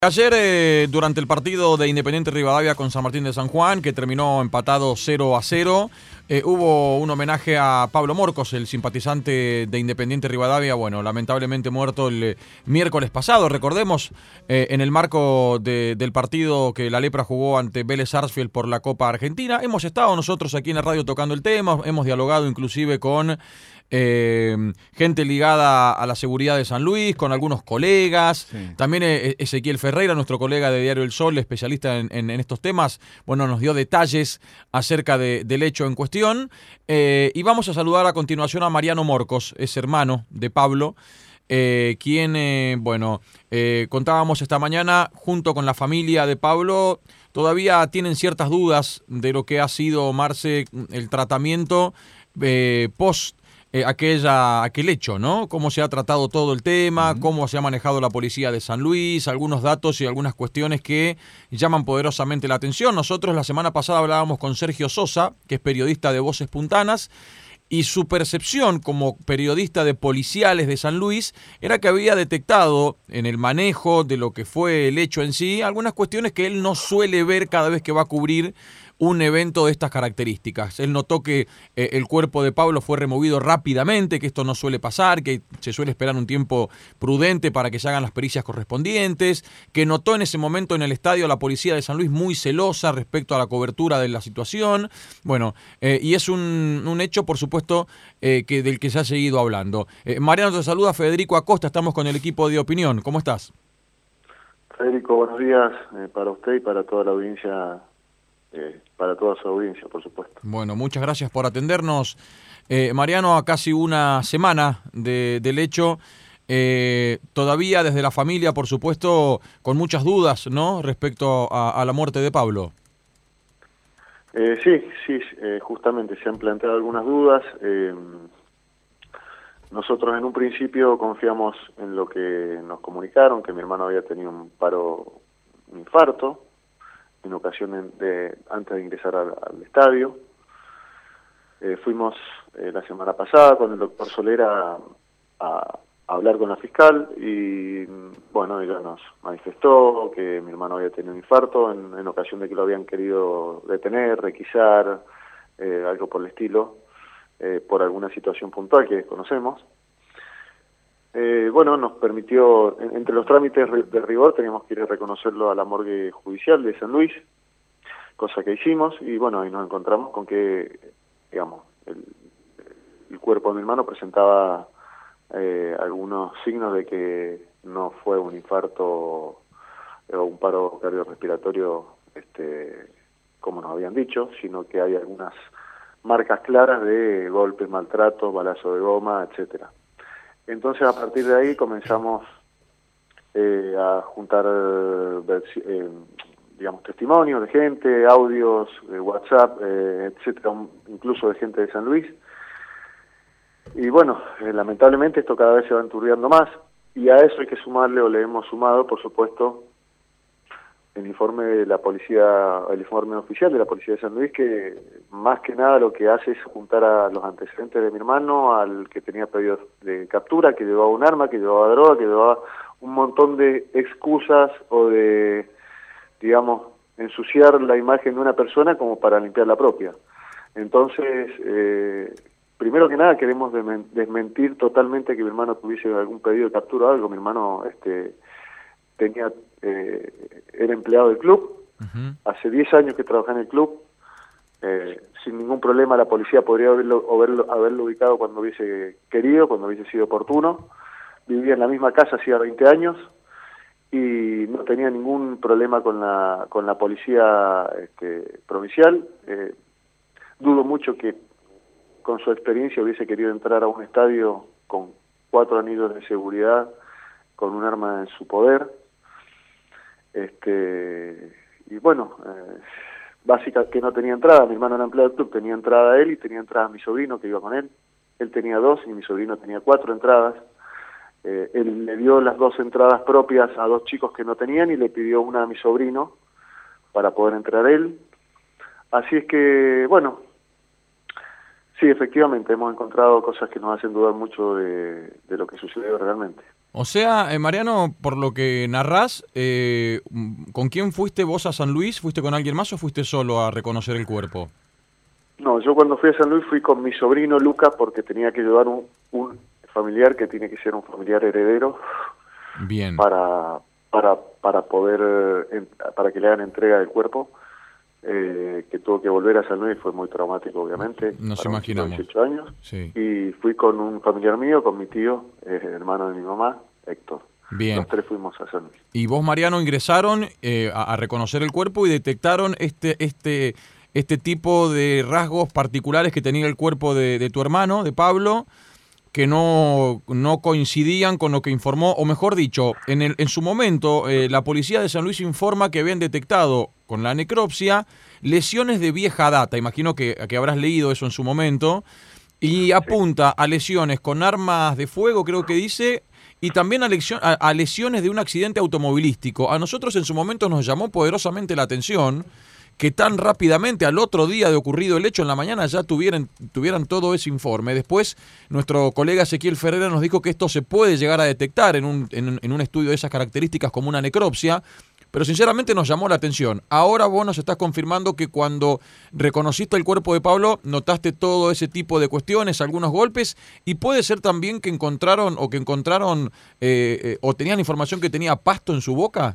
Ayer, durante el partido de Independiente Rivadavia con San Martín de San Juan, que terminó empatado 0-0, hubo un homenaje a Pablo Morcos, el simpatizante de Independiente Rivadavia, bueno, lamentablemente muerto el miércoles pasado, recordemos, en el marco del partido que la Lepra jugó ante Vélez Sarsfield por la Copa Argentina. Hemos estado nosotros aquí en la radio tocando el tema, hemos dialogado inclusive con gente ligada a la seguridad de San Luis, con algunos colegas, sí. También Ezequiel Ferreira, nuestro colega de Diario El Sol, especialista en estos temas, bueno, nos dio detalles acerca del hecho en cuestión, y vamos a saludar a continuación a Mariano Morcos, es hermano de Pablo, quien, contábamos esta mañana, junto con la familia de Pablo, todavía tienen ciertas dudas de lo que ha sido, Marce, el tratamiento post aquel hecho, ¿no? Cómo se ha tratado todo el tema, cómo se ha manejado la policía de San Luis, algunos datos y algunas cuestiones que llaman poderosamente la atención. Nosotros la semana pasada hablábamos con Sergio Sosa, que es periodista de Voces Puntanas, y su percepción como periodista de policiales de San Luis era que había detectado en el manejo de lo que fue el hecho en sí algunas cuestiones que él no suele ver cada vez que va a cubrir un evento de estas características. Él notó que el cuerpo de Pablo fue removido rápidamente, que esto no suele pasar, que se suele esperar un tiempo prudente para que se hagan las pericias correspondientes, que notó en ese momento en el estadio a la policía de San Luis muy celosa respecto a la cobertura de la situación. Bueno, y es un hecho, por supuesto, del que se ha seguido hablando. Mariano, te saluda Federico Acosta, estamos con el equipo de Opinión. ¿Cómo estás? Federico, buenos días para usted y para toda la audiencia. Para toda su audiencia, por supuesto. Bueno, muchas gracias por atendernos. Mariano, a casi una semana del hecho, todavía desde la familia, por supuesto, con muchas dudas, ¿no?, respecto a la muerte de Pablo. Sí, justamente se han planteado algunas dudas. Nosotros en un principio confiamos en lo que nos comunicaron, que mi hermano había tenido un infarto, en ocasión antes de ingresar al estadio. Fuimos la semana pasada con el doctor Solera a hablar con la fiscal y, bueno, ella nos manifestó que mi hermano había tenido un infarto en ocasión de que lo habían querido detener, requisar, algo por el estilo, por alguna situación puntual que desconocemos. Nos permitió, entre los trámites de rigor, teníamos que ir a reconocerlo a la morgue judicial de San Luis, cosa que hicimos, y bueno, ahí nos encontramos con que, digamos, el cuerpo de mi hermano presentaba algunos signos de que no fue un infarto o un paro cardiorrespiratorio, como nos habían dicho, sino que hay algunas marcas claras de golpes, maltratos, balazo de goma, etcétera. Entonces, a partir de ahí comenzamos a juntar testimonios de gente, audios, WhatsApp, etcétera, incluso de gente de San Luis. Y bueno, lamentablemente esto cada vez se va enturbiando más, y a eso hay que sumarle, o le hemos sumado, por supuesto, el informe de la policía, el informe oficial de la policía de San Luis, que más que nada lo que hace es juntar a los antecedentes de mi hermano, al que tenía pedidos de captura, que llevaba un arma, que llevaba droga, que llevaba un montón de excusas o de, digamos, ensuciar la imagen de una persona como para limpiar la propia. Entonces, primero que nada queremos desmentir totalmente que mi hermano tuviese algún pedido de captura o algo. Mi hermano era empleado del club, hace 10 años que trabaja en el club, sin ningún problema la policía podría haberlo ubicado cuando hubiese querido, cuando hubiese sido oportuno. Vivía en la misma casa hacía 20 años y no tenía ningún problema con la policía provincial. Dudo mucho que con su experiencia hubiese querido entrar a un estadio con 4 anillos de seguridad, con un arma en su poder. Y bueno, básicamente que no tenía entrada. Mi hermano era empleado del club, tenía entrada él y tenía entrada mi sobrino que iba con él. Él tenía 2 y mi sobrino tenía 4 entradas. Él le dio las 2 entradas propias a 2 chicos que no tenían y le pidió una a mi sobrino para poder entrar él. Así es que, bueno, sí, efectivamente, hemos encontrado cosas que nos hacen dudar mucho de lo que sucedió realmente. O sea, Mariano, por lo que narrás, ¿con quién fuiste vos a San Luis? ¿Fuiste con alguien más o fuiste solo a reconocer el cuerpo? No, yo cuando fui a San Luis fui con mi sobrino Lucas porque tenía que llevar un familiar que tiene que ser un familiar heredero Bien, para poder, para que le hagan entrega del cuerpo, que tuvo que volver a San Luis, fue muy traumático obviamente, nos para un chico de imaginamos. 18 años, Sí, y fui con un familiar mío, con mi tío, hermano de mi mamá, Héctor. bien. Los tres fuimos a San Luis. Y vos, Mariano, ingresaron a reconocer el cuerpo y detectaron este tipo de rasgos particulares que tenía el cuerpo de tu hermano, de Pablo, que no coincidían con lo que informó, o mejor dicho, en su momento la policía de San Luis informa que habían detectado con la necropsia lesiones de vieja data, imagino que habrás leído eso en su momento, y apunta a lesiones con armas de fuego, creo que dice, y también a lesiones de un accidente automovilístico. A nosotros en su momento nos llamó poderosamente la atención que tan rápidamente, al otro día de ocurrido el hecho, en la mañana ya tuvieran todo ese informe. Después, nuestro colega Ezequiel Ferreira nos dijo que esto se puede llegar a detectar en un estudio de esas características como una necropsia, pero sinceramente nos llamó la atención. Ahora vos nos estás confirmando que cuando reconociste el cuerpo de Pablo, notaste todo ese tipo de cuestiones, algunos golpes, y puede ser también que encontraron o tenían información que tenía pasto en su boca.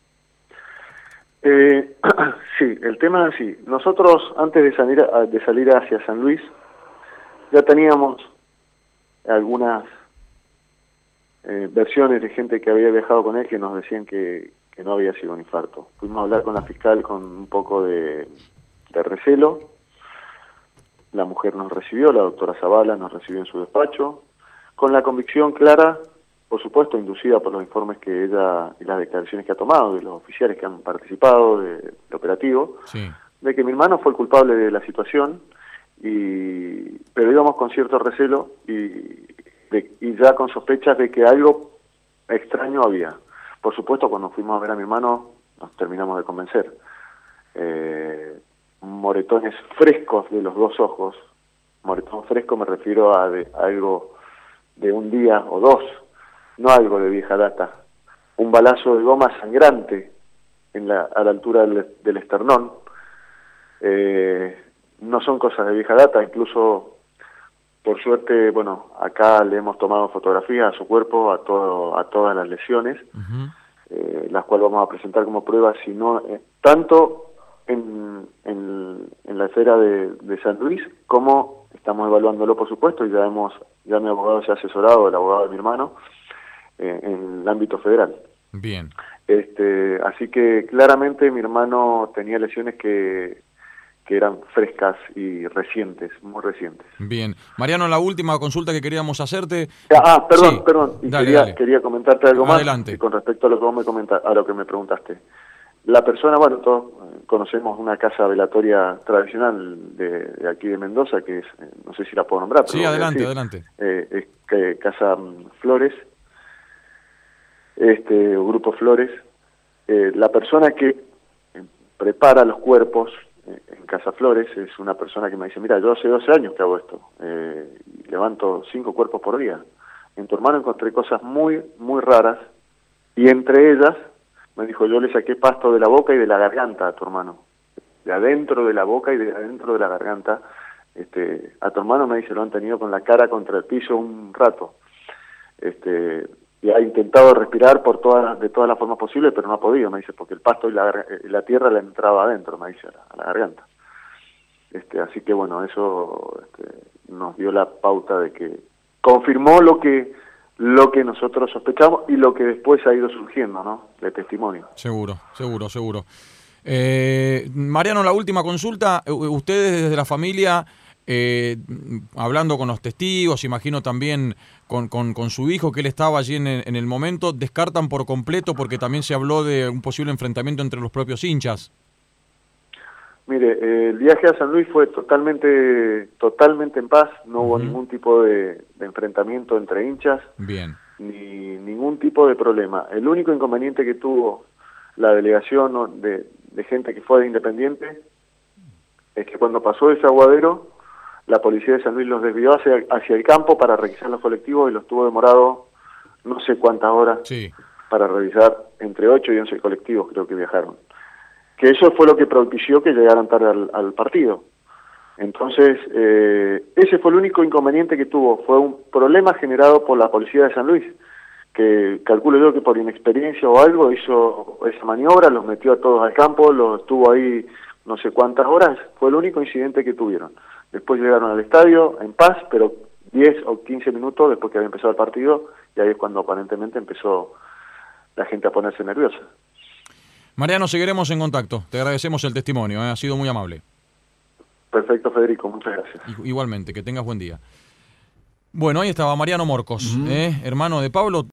Sí, el tema es así. Nosotros, antes de salir hacia San Luis, ya teníamos algunas versiones de gente que había viajado con él que nos decían que no había sido un infarto. Fuimos a hablar con la fiscal con un poco de recelo. La mujer nos recibió, la doctora Zavala nos recibió en su despacho, con la convicción clara, por supuesto, inducida por los informes que ella y las declaraciones que ha tomado de los oficiales que han participado del operativo, Sí. de que mi hermano fue el culpable de la situación, pero íbamos con cierto recelo y ya con sospechas de que algo extraño había. Por supuesto, cuando fuimos a ver a mi hermano, nos terminamos de convencer. Moretones frescos de los dos ojos, moretón fresco me refiero a algo de un día o dos, no algo de vieja data. Un balazo de goma sangrante a la altura del esternón. No son cosas de vieja data, incluso por suerte, bueno, acá le hemos tomado fotografías a su cuerpo, a todas las lesiones, las cuales vamos a presentar como pruebas, sino tanto en la esfera de San Luis, como estamos evaluándolo, por supuesto, y ya mi abogado se ha asesorado, el abogado de mi hermano, en el ámbito federal. Bien. Así que claramente mi hermano tenía lesiones que eran frescas y recientes, muy recientes. Bien. Mariano, la última consulta que queríamos hacerte. Perdón, Sí, perdón. Y dale. quería comentarte algo Adelante. más con respecto a lo que vos a lo que me preguntaste. La persona, bueno, todos conocemos una casa velatoria tradicional de aquí de Mendoza, que es, no sé si la puedo nombrar, pero Sí, adelante. Es Casa Flores, o Grupo Flores. La persona que prepara los cuerpos en Casa Flores es una persona que me dice, mira, yo hace 12 años que hago esto, y levanto 5 cuerpos por día. En tu hermano encontré cosas muy, muy raras, y entre ellas, me dijo, yo le saqué pasto de la boca y de la garganta a tu hermano. De adentro de la boca y de adentro de la garganta. A tu hermano, me dice, lo han tenido con la cara contra el piso un rato. Y ha intentado respirar de todas las formas posibles, pero no ha podido, me dice, porque el pasto y la tierra le entraba adentro, me dice, a la garganta. Así que bueno, eso nos dio la pauta de que confirmó lo que nosotros sospechamos y lo que después ha ido surgiendo, ¿no? De testimonio. Seguro. Mariano, la última consulta. Ustedes desde la familia, hablando con los testigos, imagino también con su hijo, que él estaba allí en el momento, descartan por completo porque también se habló de un posible enfrentamiento entre los propios hinchas. Mire, el viaje a San Luis fue totalmente en paz, no hubo ningún tipo de enfrentamiento entre hinchas, Bien, ni ningún tipo de problema. El único inconveniente que tuvo la delegación de gente que fue de Independiente es que cuando pasó ese aguadero, la policía de San Luis los desvió hacia el campo para requisar los colectivos y los tuvo demorado no sé cuántas horas Sí. para revisar, entre 8 y 11 colectivos creo que viajaron. Que eso fue lo que propició que llegaran tarde al partido. Entonces, ese fue el único inconveniente que tuvo, fue un problema generado por la policía de San Luis, que calculo yo que por inexperiencia o algo hizo esa maniobra, los metió a todos al campo, los estuvo ahí no sé cuántas horas, fue el único incidente que tuvieron. Después llegaron al estadio en paz, pero 10 o 15 minutos después que había empezado el partido, y ahí es cuando aparentemente empezó la gente a ponerse nerviosa. Mariano, seguiremos en contacto. Te agradecemos el testimonio, ha sido muy amable. Perfecto, Federico, muchas gracias. Igualmente, que tengas buen día. Bueno, ahí estaba Mariano Morcos, hermano de Pablo.